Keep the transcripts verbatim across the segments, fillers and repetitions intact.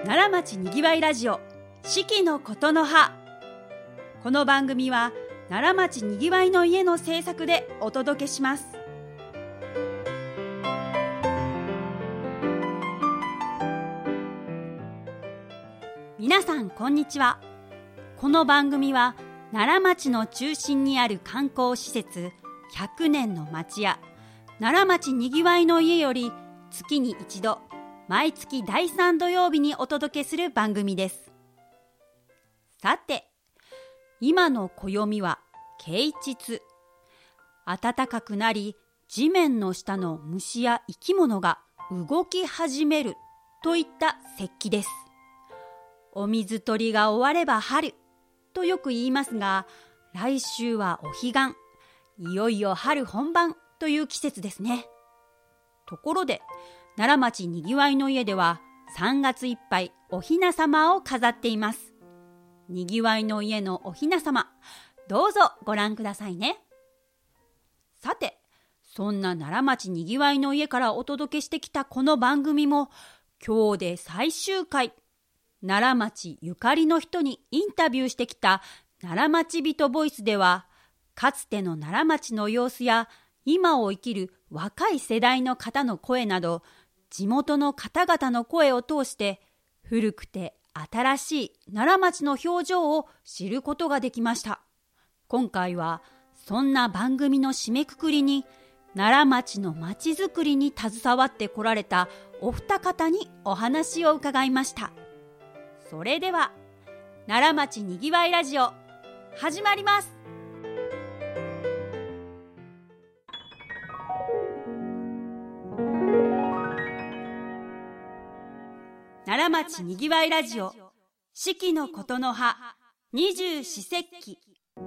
奈良町にぎわいラジオ四季のことの葉。この番組は奈良町にぎわいの家の制作でお届けします。皆さんこんにちは。この番組は奈良町の中心にある観光施設ひゃくねんの町屋奈良町にぎわいの家より月に一度毎月だいさん土曜日にお届けする番組です。さて、今の暦は啓蟄。暖かくなり、地面の下の虫や生き物が動き始めるといった節気です。お水取りが終われば春とよく言いますが、来週はお彼岸。いよいよ春本番という季節ですね。ところで、奈良町にぎわいの家ではさんがついっぱいおひなさまを飾っています。にぎわいの家のおひなさま、どうぞご覧くださいね。さて、そんな奈良町にぎわいの家からお届けしてきたこの番組も今日で最終回。奈良町ゆかりの人にインタビューしてきた奈良町人ボイスでは、かつての奈良町の様子や今を生きる若い世代の方の声など、地元の方々の声を通して古くて新しい奈良町の表情を知ることができました。今回はそんな番組の締めくくりに奈良町の町づくりに携わってこられたお二方にお話を伺いました。それでは奈良町にぎわいラジオ始まります。奈良町にぎわいラジオ四季のことの葉二十四節気。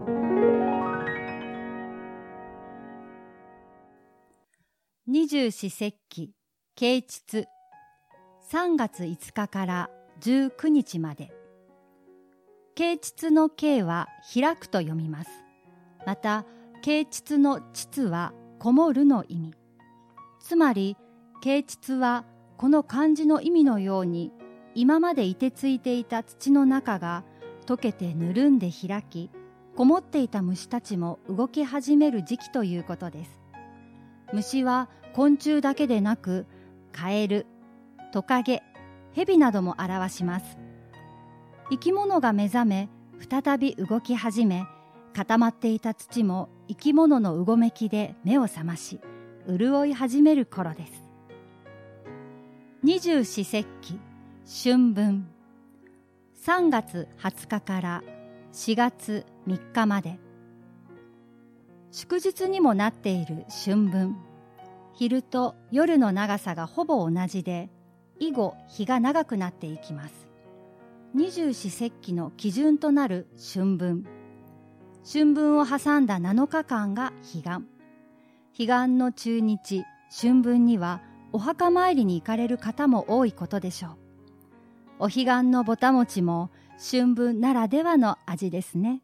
二十四節気啓蟄。さんがついつかからじゅうくにちまで。啓蟄の啓は開くと読みます。また啓蟄の蟄はこもるの意味。つまり啓蟄はこの漢字の意味のように、今まで凍てついていた土の中が溶けてぬるんで開き、こもっていた虫たちも動き始める時期ということです。虫は昆虫だけでなく、カエル、トカゲ、ヘビなども表します。生き物が目覚め、再び動き始め、固まっていた土も生き物のうごめきで目を覚まし、潤い始める頃です。二十四節気春分。さんがつはつかからしがつみっかまで。祝日にもなっている春分。昼と夜の長さがほぼ同じで、以後日が長くなっていきます。二十四節気の基準となる春分。春分を挟んだなのかかんが彼岸。彼岸の中日、春分にはお墓参りに行かれる方も多いことでしょう。お彼岸のぼた餅も春分ならではの味ですね。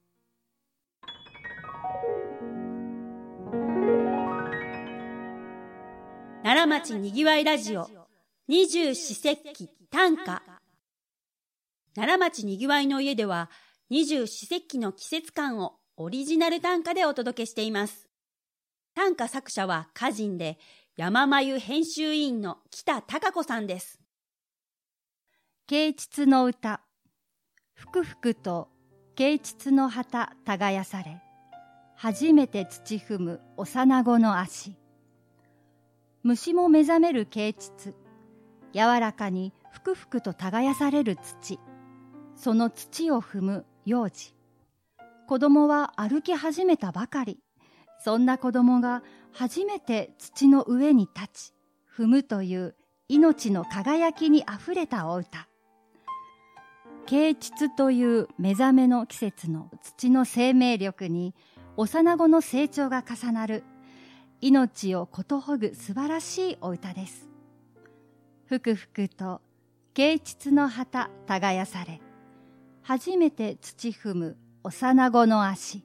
奈良町にぎわいラジオ二十四節気短歌。奈良町にぎわいの家では二十四節気の季節感をオリジナル短歌でお届けしています。短歌作者は歌人で山眉編集委員の北孝子さんです。 啓蟄の歌。ふくふくと啓蟄の旗耕され、初めて土踏む幼子の足。虫も目覚める啓蟄。柔らかにふくふくと耕される土。その土を踏む幼児。子供は歩き始めたばかり。そんな子供が初めて土の上に立ち、踏むという命の輝きにあふれたお歌。啓蟄という目覚めの季節の土の生命力に幼子の成長が重なる、命をことほぐ素晴らしいお歌です。ふくふくと啓蟄の旗耕され、初めて土踏む幼子の足。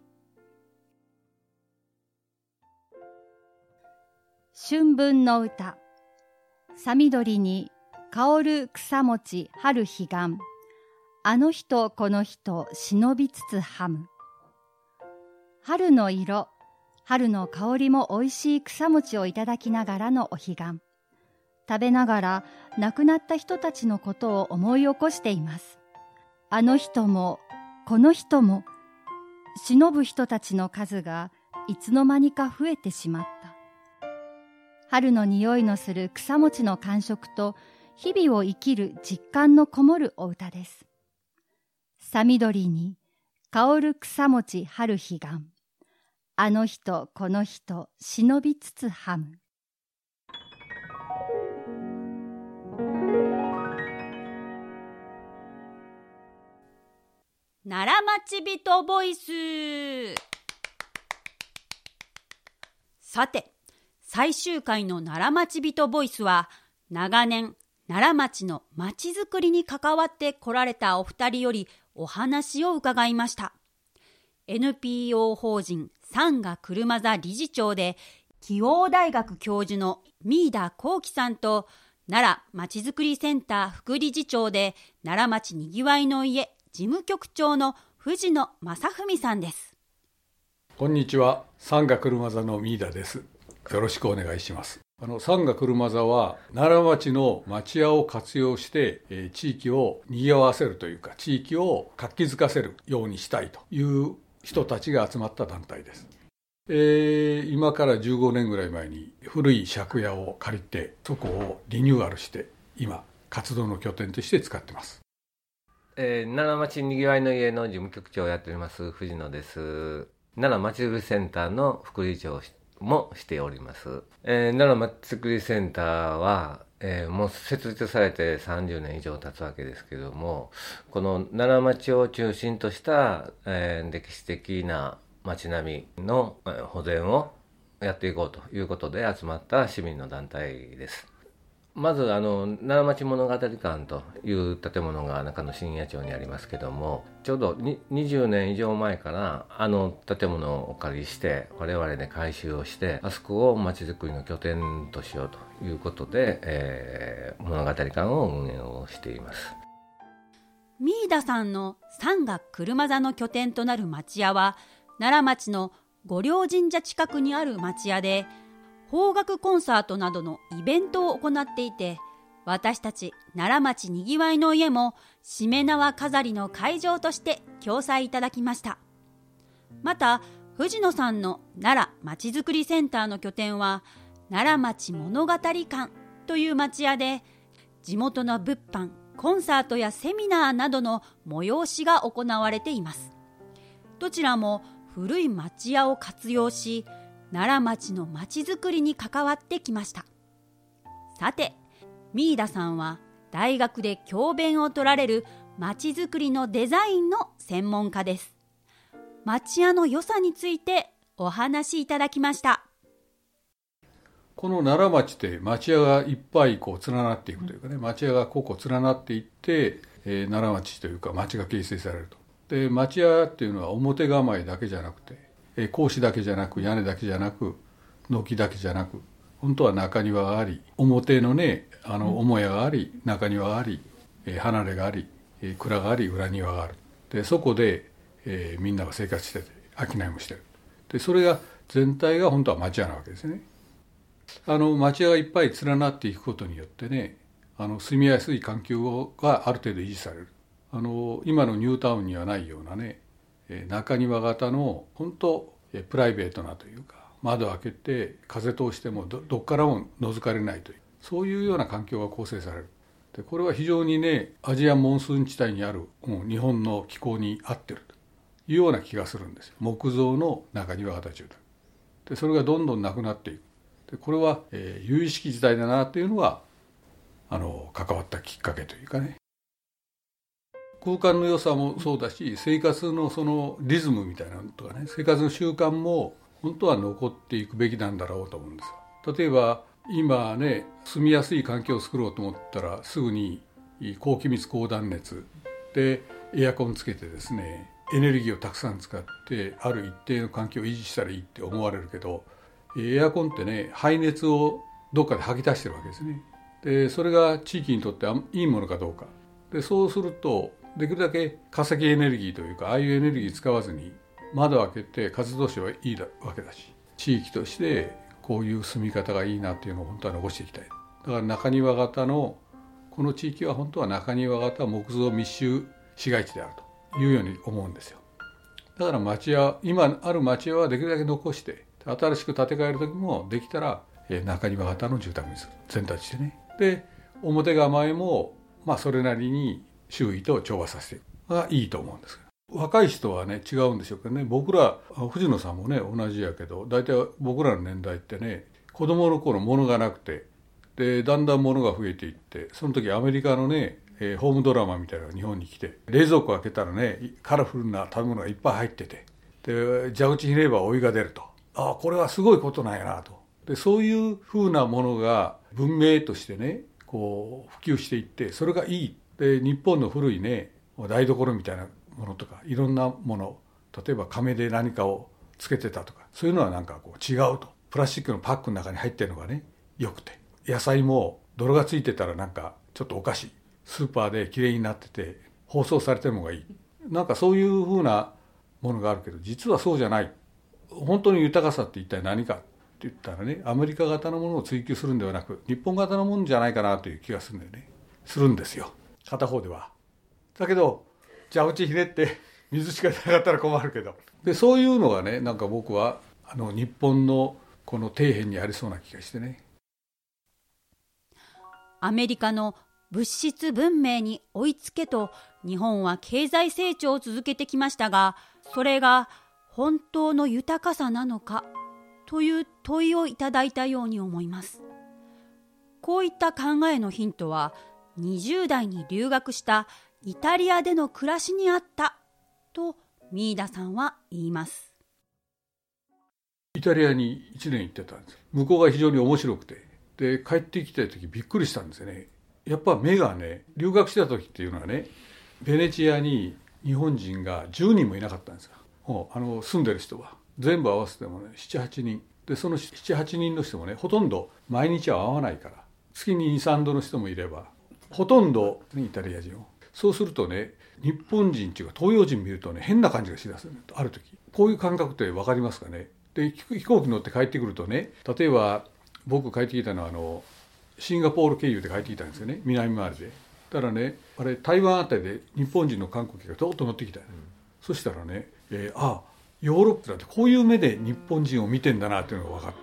春分の歌。さみどりに香る草餅春彼岸。あの人この人忍びつつはむ。春の色、春の香りもおいしい草餅をいただきながらのお彼岸。食べながら亡くなった人たちのことを思い起こしています。あの人もこの人も忍ぶ人たちの数がいつの間にか増えてしまった。春の匂いのする草餅の感触と日々を生きる実感のこもるお歌です。さみどりに香る草餅春彼岸。あの人この人忍びつつはむ。 奈良町人ボイス。さて、最終回の奈良町人ボイスは、長年奈良町のまちづくりに関わってこられたお二人よりお話を伺いました。エヌピーオー 法人三賀車座理事長で紀応大学教授の三井田幸喜さんと、奈良まちづくりセンター副理事長で奈良町にぎわいの家事務局長の藤野正文さんです。 こんにちは、三賀車座の三井田です。よろしくお願いします。あの三賀車座は奈良町の町屋を活用して、えー、地域を賑わせるというか、地域を活気づかせるようにしたいという人たちが集まった団体です。えー、今からじゅうごねんぐらい前に古い借家を借りて、そこをリニューアルして今活動の拠点として使っています。 えー、奈良町にぎわいの家の事務局長をやっております藤野です。奈良まちづくりセンターの副理事長もしております。えー、奈良まちづくりセンターは、えー、もう設立されてさんじゅうねん以上経つわけですけれども、この奈良町を中心とした、えー、歴史的な町並みの保全をやっていこうということで集まった市民の団体です。まずあの奈良町物語館という建物が中野信也町にありますけども、ちょうどにじゅうねん以上前からあの建物をお借りして我々で改修をして、あそこを町づくりの拠点としようということで、えー、物語館を運営をしています。 三井田さんの三賀車座の拠点となる町屋は奈良町の御霊神社近くにある町屋で、邦楽コンサートなどのイベントを行っていて、私たち奈良町にぎわいの家もしめ縄飾りの会場として共催いただきました。また藤野さんの奈良まちづくりセンターの拠点は奈良町物語館という町屋で、地元の物販、コンサートやセミナーなどの催しが行われています。どちらも古い町屋を活用し、奈良町の町づくりに関わってきました。さて、三井田さんは大学で教鞭を取られる町づくりのデザインの専門家です。町屋の良さについてお話しいただきました。 この奈良町って町屋がいっぱいこう連なっていくというかね、町屋が個々連なっていって、えー、奈良町というか町が形成されると。で、町屋っていうのは表構えだけじゃなくて、格子だけじゃなく、屋根だけじゃなく、軒だけじゃなく、本当は中庭があり、表のね、あの母屋があり、中庭があり、えー、離れがあり、えー、蔵があり、裏庭がある。でそこで、えー、みんなが生活してて商いもしてる。でそれが全体が本当は町屋なわけですね。あの町屋がいっぱい連なっていくことによってね、あの住みやすい環境がある程度維持される。あの今のニュータウンにはないようなね、中庭型の本当プライベートなというか、窓を開けて風通しても ど, どっからも覗かれないという、そういうような環境が構成される。でこれは非常にね、アジアモンスーン地帯にあるもう日本の気候に合ってるというような気がするんですよ。木造の中庭型住宅で、それがどんどんなくなっていく。でこれは、えー、由々しき時代だなというのがあの関わったきっかけというかね。空間の良さもそうだし、生活のそのリズムみたいなのとかね、生活の習慣も本当は残っていくべきなんだろうと思うんですよ。例えば今ね、住みやすい環境を作ろうと思ったらすぐに高気密高断熱でエアコンつけてですね、エネルギーをたくさん使ってある一定の環境を維持したらいいって思われるけど、エアコンってね、排熱をどっかで吐き出してるわけですね。 でそれが地域にとっていいものかどうかで、そうするとできるだけ化石エネルギーというかああいうエネルギー使わずに窓を開けて活動してはいいわけだし、地域としてこういう住み方がいいなっていうのを本当は残していきたい。だから中庭型のこの地域は本当は中庭型木造密集市街地であるというように思うんですよ。だから町屋、今ある町屋はできるだけ残して、新しく建て替える時もできたら中庭型の住宅にする、全体としてね。で表構えもまあそれなりに周囲と調和させていくがいいと思うんですけど、若い人はね違うんでしょうけどね。僕ら藤野さんもね同じやけど、大体僕らの年代ってね、子供の頃物がなくて、でだんだん物が増えていって、その時アメリカのね、えー、ホームドラマみたいなのが日本に来て、冷蔵庫開けたらねカラフルな食べ物がいっぱい入ってて、で蛇口ひねればお湯が出ると、ああこれはすごいことなんやなと。でそういう風なものが文明としてねこう普及していって、それがいい。で日本の古いね台所みたいなものとかいろんなもの、例えば亀で何かをつけてたとか、そういうのはなんかこう違うと。プラスチックのパックの中に入ってるのがねよくて、野菜も泥がついてたらなんかちょっとおかしい、スーパーできれいになってて包装されてるのがいい、なんかそういう風なものがあるけど、実はそうじゃない。本当に豊かさって一体何かって言ったらね、アメリカ型のものを追求するんではなく日本型のものじゃないかなという気がするんだよね。するんですよ、片方では。だけど蛇口ひねって水しか出なかったら困るけど、でそういうのがねなんか僕はあの日本のこの底辺にありそうな気がしてね。 アメリカの物質文明に追いつけと日本は経済成長を続けてきましたが、それが本当の豊かさなのかという問いをいただいたように思います。こういった考えのヒントはにじゅう代に留学したイタリアでの暮らしにあったと三井田さんは言います。 イタリアにいちねん行ってたんです。向こうが非常に面白くて、で帰ってきた時びっくりしたんですよね。やっぱ目がね、留学した時っていうのはね、ベネチアに日本人がじゅうにんもいなかったんですよ。もうあの住んでる人は全部合わせてもねななはちにんで、そのななはちにんの人もねほとんど毎日は会わないから、月ににさんどの人もいれば、ほとんど、ね、イタリア人を。そうするとね、日本人っていうか東洋人見るとね変な感じがしだす、ね、ある時。こういう感覚って分かりますかね。で飛行機乗って帰ってくるとね、例えば僕帰ってきたのはあのシンガポール経由で帰ってきたんですよね、南回りで。だからね、あれ台湾あたりで日本人の観光客がどっと乗ってきた、うん、そしたらね、えー、あヨーロッパだってこういう目で日本人を見てんだなっていうのが分かって、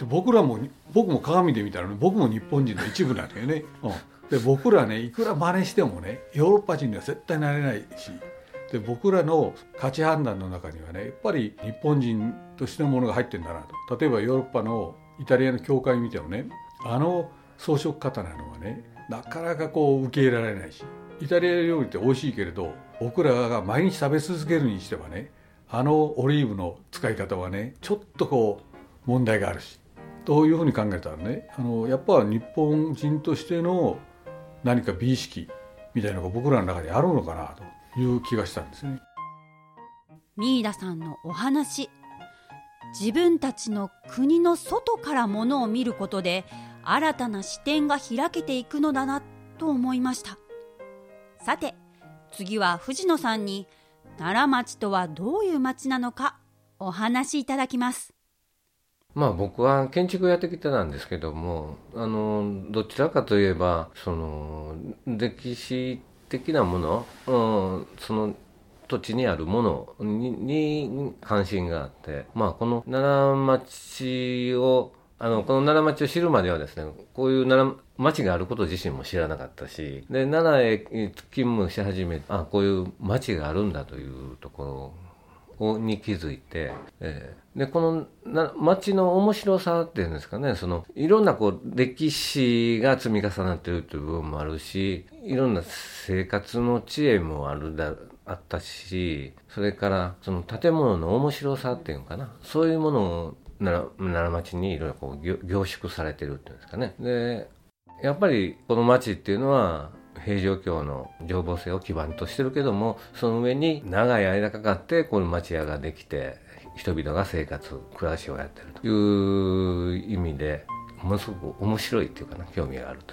僕らも僕も鏡で見たら、ね、僕も日本人の一部なんだよね、うん、で僕らねいくら真似してもねヨーロッパ人には絶対なれないし、で僕らの価値判断の中にはねやっぱり日本人としてのものが入ってるんだなと。例えばヨーロッパのイタリアの教会見てもね、あの装飾方なのはねなかなかこう受け入れられないし、イタリア料理って美味しいけれど僕らが毎日食べ続けるにしてはね、あのオリーブの使い方はねちょっとこう問題があるし、というふうに考えたらね、あのやっぱ日本人としての何か美意識みたいなのが僕らの中にあるのかなという気がしたんですね。 三井田さんのお話、自分たちの国の外からものを見ることで新たな視点が開けていくのだなと思いました。さて次は藤野さんに奈良町とはどういう町なのかお話しいただきます。 まあ僕は建築をやってきてたんですけども、あのどちらかといえばその歴史的なもの、うん、その土地にあるもの に, に関心があって、まあこの奈良町をあのこの奈良町を知るまではですね、こういう奈良町があること自身も知らなかったし、で奈良へ勤務し始めて、あこういう町があるんだというところに気づいて、えー、でこのな町の面白さっていうんですかね、そのいろんなこう歴史が積み重なっているという部分もあるし、いろんな生活の知恵もあるだあったし、それからその建物の面白さっていうのかな、そういうものを奈良、奈良町にいろいろこう凝縮されてるっていうんですかね。でやっぱりこの町っていうのは平城京の情報性を基盤としてるけども、その上に長い間かかってこの町屋ができて人々が生活暮らしをやってるという意味でものすごく面白いっていうかな、興味があるという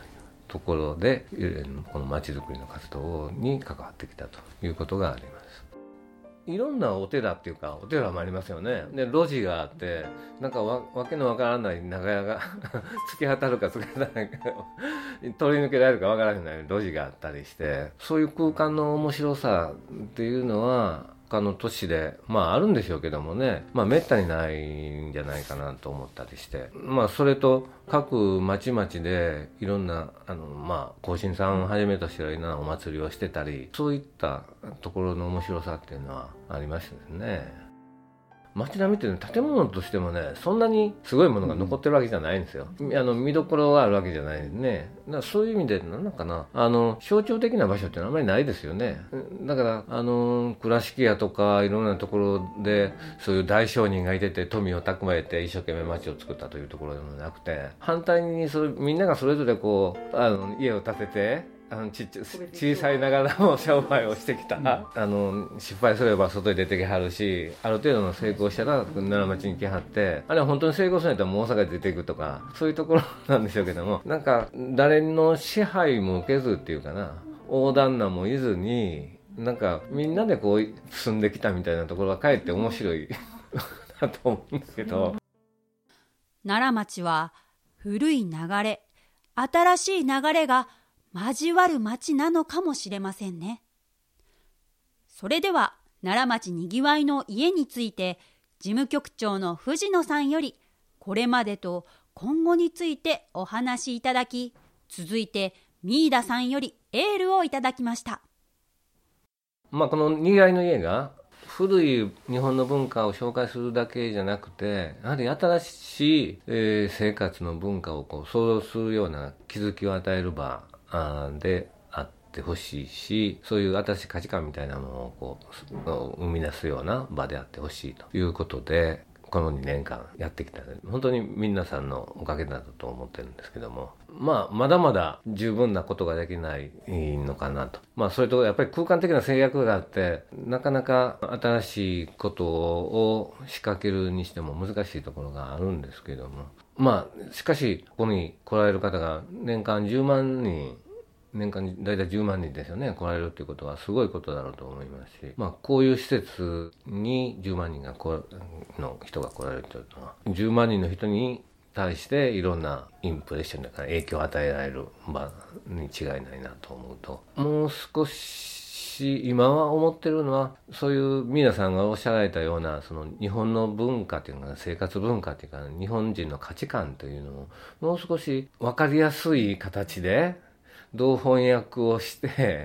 ところでこの町づくりの活動に関わってきたということがあります。いろんなお寺っていうかお寺もありますよね。で路地があってなんか わ, わけのわからない長屋が突き当たるか突き当たらないか通り抜けられるかわからない路地があったりして、そういう空間の面白さっていうのは他の都市でまああるんでしょうけどもね、まあめったにないんじゃないかなと思ったりして、まあそれと各町々でいろんなあのまあ更新さんをはじめとしていろんなお祭りをしてたり、そういったところの面白さっていうのはありましたですね。街並みっていうのは建物としてもねそんなにすごいものが残ってるわけじゃないんですよ、うん、あの見どころがあるわけじゃないね。だからそういう意味で何なのかな、あの象徴的な場所ってのはあんまりないですよね。だからあの倉敷屋とかいろんなところでそういう大商人がいてて富を蓄えて一生懸命街を作ったというところでもなくて、反対にそれみんながそれぞれこうあの家を建ててあのちっちゃ小さいながらも商売をしてきた、うん、あの失敗すれば外に出てきはるし、ある程度の成功したら奈良町に来はって、あれは本当に成功するんやったらもう大阪に出ていくとかそういうところなんでしょうけども、なんか誰の支配も受けずっていうかな、大旦那もいずになんかみんなでこう住んできたみたいなところがかえって面白いなと思うんですけど、 奈良町は古い流れ、新しい流れが交わる町なのかもしれませんね。それでは奈良町にぎわいの家について事務局長の藤野さんよりこれまでと今後についてお話しいただき、続いて三井田さんよりエールをいただきました。 まあ、このにぎわいの家が古い日本の文化を紹介するだけじゃなくて、やはり新しい、えー、生活の文化をこう想像するような気づきを与える場であってほしいし、そういう新しい価値観みたいなものをこう生み出すような場であってほしいということで、このにねんかんやってきたので本当に皆さんのおかげだと思ってるんですけども、まあまだまだ十分なことができないのかなと。まあそれとやっぱり空間的な制約があってなかなか新しいことを仕掛けるにしても難しいところがあるんですけども、まあしかしここに来られる方が年間じゅうまんにん、年間にだいたいじゅうまんにんですよね、来られるっていうことはすごいことだろうと思いますし、まあこういう施設にじゅうまんにんがこの人が来られるというのはじゅうまんにんの人に対していろんなインプレッションだから影響を与えられる場に違いないなと思うと、もう少し今は思ってるのはそういう皆さんがおっしゃられたようなその日本の文化というか生活文化というか日本人の価値観というのをもう少し分かりやすい形でどう翻訳をして、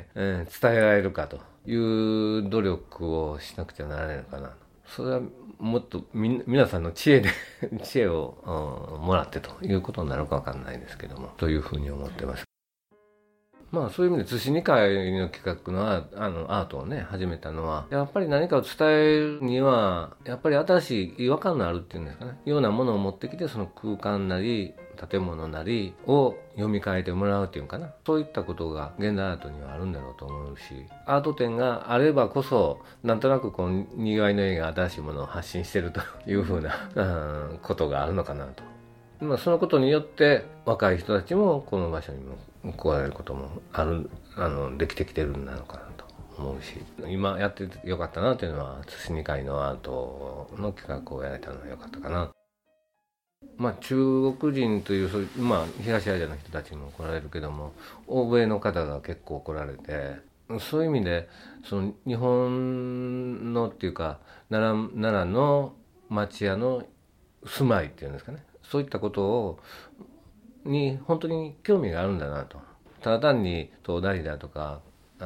うん、伝えられるかという努力をしなくちゃならないのかな。それはもっとみ皆さんの知恵で知恵を、うん、もらってということになるかわかんないですけども、というふうに思ってます。まあそういう意味で津市にかいの企画のああのアートをね始めたのは、やっぱり何かを伝えるにはやっぱり新しい違和感のあるっていうんですかね、ようなものを持ってきてその空間なり建物なりを読み替えてもらうっていうかな、そういったことが現代アートにはあるんだろうと思うし、アート展があればこそなんとなくこうにぎわいの絵が新しいものを発信してるというふうな、うん、ことがあるのかなと。まあ、そのことによって若い人たちもこの場所にも来られることもあるあのできてきてるんなのかなと思うし、今やっててよかったなというのは津市にかいのアートの企画をやれたのはよかったかな。まあ、中国人という、そういう、まあ、東アジアの人たちも来られるけども欧米の方が結構来られて、そういう意味でその日本のっていうか奈良、奈良の町屋の住まいっていうんですかね、そういったことをに本当に興味があるんだなと。ただ単に東大だとか、うん、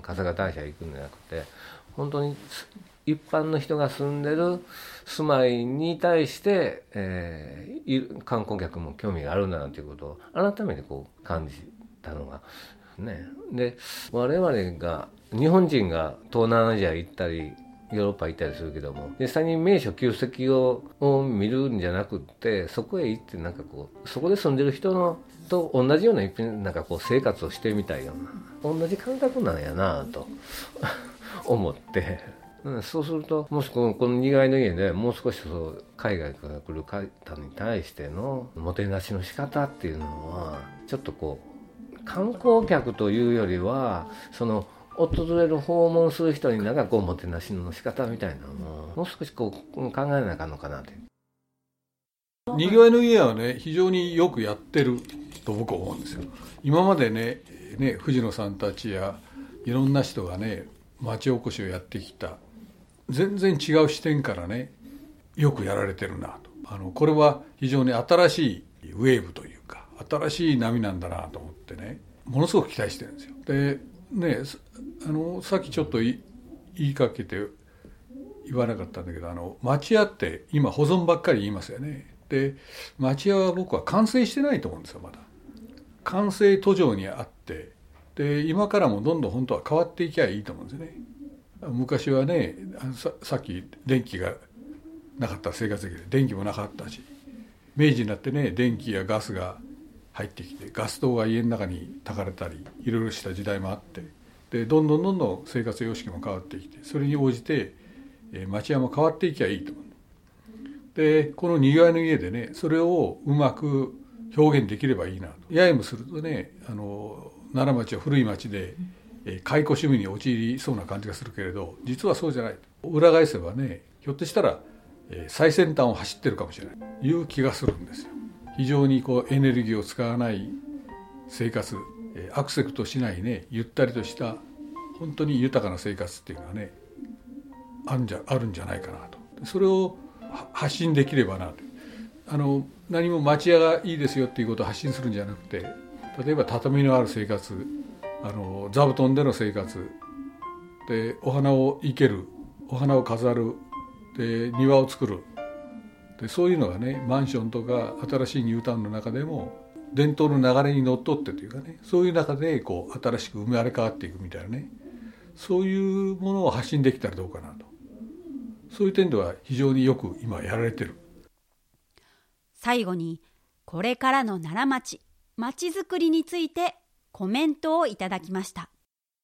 春日大社行くんじゃなくて、本当に一般の人が住んでる住まいに対して、えー、観光客も興味があるんだなということを改めてこう感じたのがね。で、我々が日本人が東南アジア行ったりヨーロッパ行ったりするけども、実際に名所旧跡をを見るんじゃなくって、そこへ行ってなんかこうそこで住んでる人のと同じような一品なんかこう生活をしてみたいような同じ感覚なんやなと思って、うん、そうするともしこのこのにぎわいの家でもう少しそう海外から来る方に対してのもてなしの仕方っていうのはちょっとこう観光客というよりはその訪れる訪問する人に長くおもてなしの仕方みたいなのももう少しこう考えなあかんのかなって。 にぎわいの家はね非常によくやってると僕は思うんですよ。今までねね藤野さんたちやいろんな人がね町おこしをやってきた全然違う視点からねよくやられてるなと。あのこれは非常に新しいウェーブというか新しい波なんだなと思ってねものすごく期待してるんですよ。でねあのさっきちょっと言いかけて言わなかったんだけどあの町屋って今保存ばっかり言いますよね。で町屋は僕は完成してないと思うんですよ。まだ完成途上にあってで今からもどんどん本当は変わっていきゃいいと思うんですよね。昔はね さ, さっき電気がなかった生活できる電気もなかったし明治になってね電気やガスが入ってきてガス灯が家の中に焚かれたりいろいろした時代もあってでどんどんどんどん生活様式も変わってきてそれに応じて、えー、町屋も変わっていきゃいいと思う。でこのにぎわいの家でねそれをうまく表現できればいいなと。ややもするとねあの奈良町は古い町で、えー、解雇趣味に陥りそうな感じがするけれど実はそうじゃない。裏返せばねひょっとしたら、えー、最先端を走ってるかもしれないという気がするんですよ。非常にこうエネルギーを使わない生活、えー、アクセクトしないねゆったりとした本当に豊かな生活っていうのはねあるんじゃ、あるんじゃないかなと。それを発信できればなと。あの何も町屋がいいですよっていうことを発信するんじゃなくて例えば畳のある生活あの座布団での生活でお花を生けるお花を飾るで庭を作るでそういうのがねマンションとか新しいニュータウンの中でも伝統の流れにのっとってというかねそういう中でこう新しく生まれ変わっていくみたいなねそういうものを発信できたらどうかなと。そういう点では非常によく今やられてる。 最後にこれからの奈良町町づくりについてコメントをいただきました。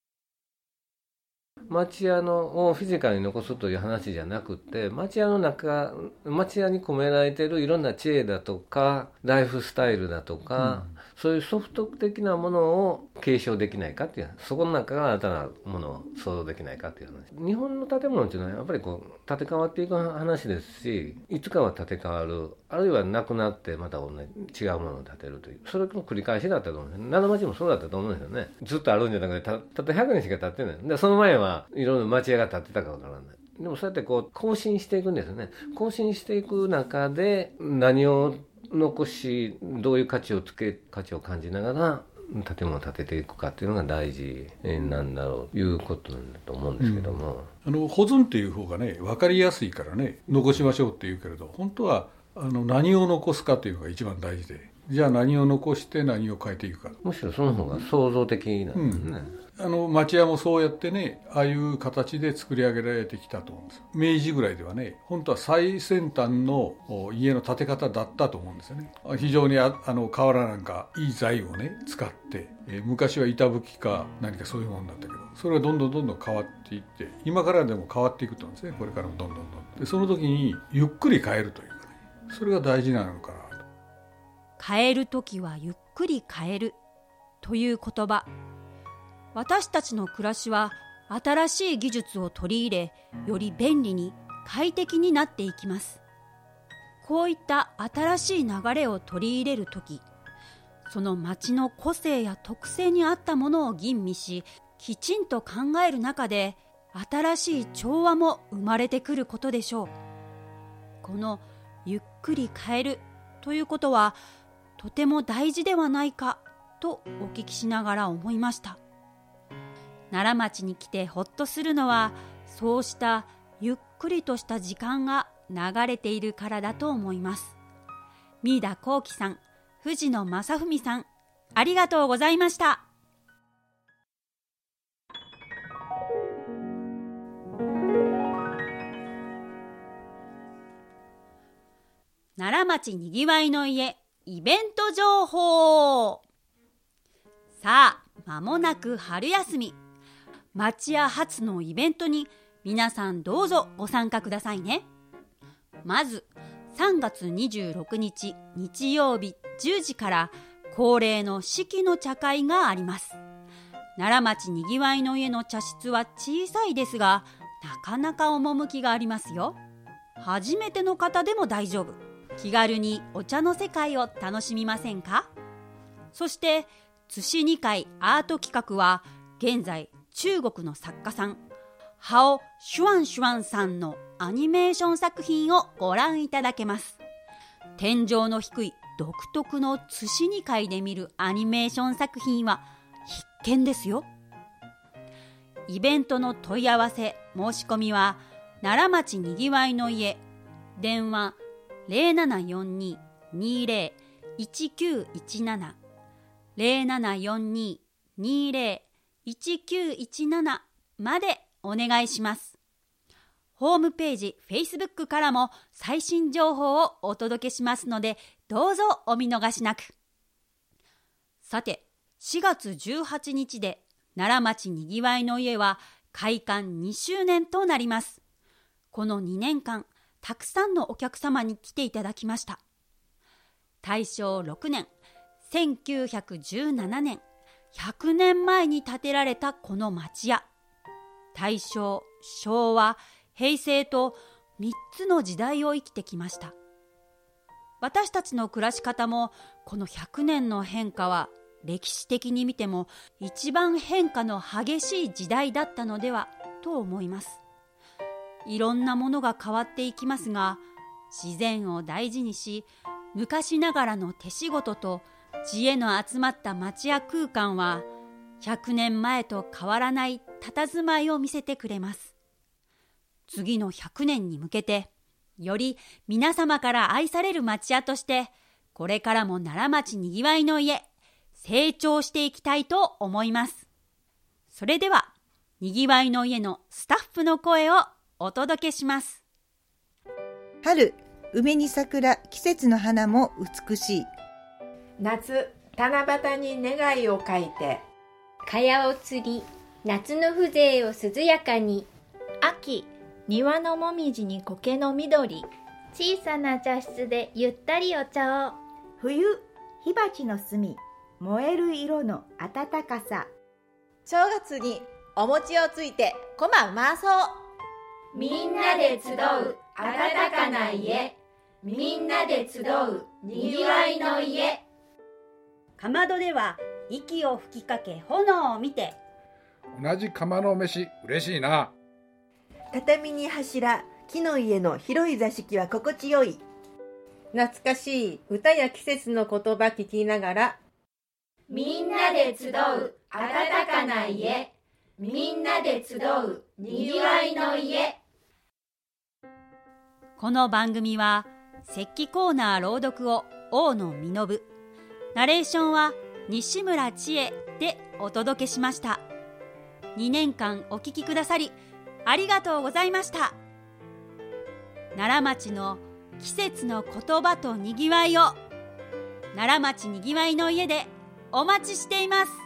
町屋のをフィジカルに残すという話じゃなくて町屋の中町屋に込められているいろんな知恵だとかライフスタイルだとか、うん、そういうソフト的なものを継承できないかっていうそこの中から新たなものを想像できないかっていう話。日本の建物っていうのはやっぱりこう建て替わっていく話ですしいつかは建て替わるあるいはなくなってまた同じ違うものを建てるというそれの繰り返しだったと思うんですよ。奈良町もそうだったと思うんですよね。ずっとあるんじゃなくて た, たったひゃくねんしか経ってないでその前はいろんな町屋が建ってたかわからない。でもそうやってこう更新していくんですよね。更新していく中で何を残しどういう価値をつけ価値を感じながら建物を建てていくかっていうのが大事なんだろうということなんだと思うんですけども、 うん、あの保存っていう方がね分かりやすいからね残しましょうって言うけれど本当はあの何を残すかというのが一番大事でじゃあ何を残して何を変えていくかむしろその方が創造的なんですね、 うん、あの町屋もそうやってねああいう形で作り上げられてきたと思うんですよ。明治ぐらいではね本当は最先端の家の建て方だったと思うんですよね。非常に あ, あの瓦なんかいい材をね使って、えー、昔は板吹きか何かそういうものだったけどそれがどんどんどんどん変わっていって今からでも変わっていくと思うんですね。これからもどんどんどんどんでその時にゆっくり変えるというかねそれが大事なのかなと。 変えるときはゆっくり変えるという言葉私たちの暮らしは新しい技術を取り入れより便利に快適になっていきます。こういった新しい流れを取り入れるときその町の個性や特性に合ったものを吟味しきちんと考える中で新しい調和も生まれてくることでしょう。このゆっくり変えるということはとても大事ではないかとお聞きしながら思いました。奈良町に来てほっとするのはそうしたゆっくりとした時間が流れているからだと思います。三田幸喜さん、藤野正文さん、ありがとうございました。奈良町にぎわいの家イベント情報。さあ間もなく春休み町屋初のイベントに皆さんどうぞご参加くださいね。まずさんがつにじゅうろくにち日曜日じゅうじから恒例の四季の茶会があります。奈良町にぎわいの家の茶室は小さいですが、なかなか趣がありますよ。初めての方でも大丈夫。気軽にお茶の世界を楽しみませんか？そして津市に会アート企画は現在中国の作家さんハオ・シュワンシュワンさんのアニメーション作品をご覧いただけます。天井の低い独特の津市に会で見るアニメーション作品は必見ですよ。イベントの問い合わせ申し込みは奈良町にぎわいの家、電話 ゼロななよんに にゼロ いちきゅういちなな ゼロななよんに にゼロ いちきゅういちなな までお願いします。ホームページ、Facebook からも最新情報をお届けしますので、どうぞお見逃しなく。さて、しがつじゅうはちにちで奈良町にぎわいの家は開館にしゅうねんとなります。このにねんかん、たくさんのお客様に来ていただきました。たいしょうろくねん、せんきゅうひゃくじゅうななねん、ひゃくねんまえに建てられたこの町屋。大正、昭和、平成とみっつの時代を生きてきました。私たちの暮らし方もこのひゃくねんの変化は歴史的に見ても一番変化の激しい時代だったのではと思います。いろんなものが変わっていきますが、自然を大事にし、昔ながらの手仕事と知恵の集まった町や空間はひゃくねんまえと変わらない佇まいを見せてくれます。次のひゃくねんに向けてより皆様から愛される町屋として、これからも奈良町にぎわいの家成長していきたいと思います。それではにぎわいの家のスタッフの声をお届けします。 春、梅に桜、季節の花も美しい。 夏、七夕に願いを書いて。 茅を継ぎ、夏の風情を涼やかに。 秋、庭のもみじに苔の緑。 小さな茶室でゆったりお茶を。 冬、火鉢の炭、燃える色の暖かさ。 正月にお餅をついてこまうまそう。 みんなで集う暖かな家、みんなで集うにぎわいの家。 かまどでは息を吹きかけ炎を見て。 同じ釜の飯嬉しいな。 畳に柱、木の家の広い座敷は心地よい。 懐かしい歌や季節の言葉聞きながら。 みんなで集う暖かな家、みんなで集うにぎわいの家。 この番組は石器コーナー朗読を大野実、ナレーションは西村千恵でお届けしました。にねんかんお聞きくださりありがとうございました。奈良町の季節の言葉とにぎわいを奈良町にぎわいの家でお待ちしています。